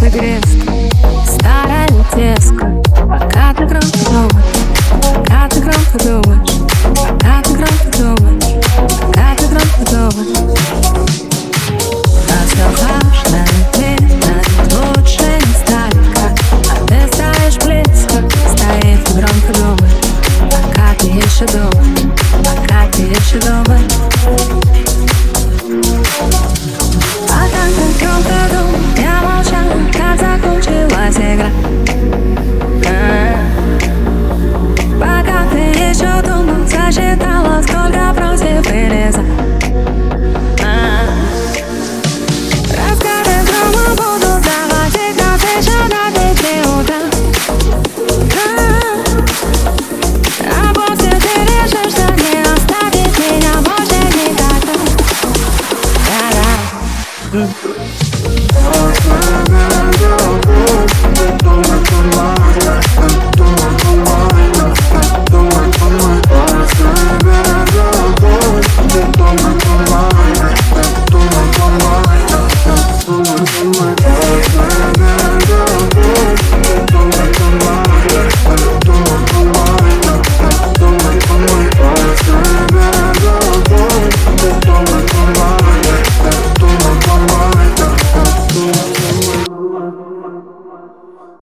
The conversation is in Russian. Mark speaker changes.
Speaker 1: загрузка, старая летеска. Пока ты громко думаешь, пока ты громко думаешь, пока ты громко думаешь, пока ты громко думаешь. Осталось на ответ, лучше не сталика, а ты стоишь близко, стоит и громко думаешь, пока ты еще думаешь, пока ты еще думаешь. Пока ты громко думаешь, я молчала, как закончилась игра. Пока ты еще думал, сосчитала, сколько против или за. Раскаты грома будут заводить нас еще до 5 утра. А после ты решишь, что не оставить меня больше никогда.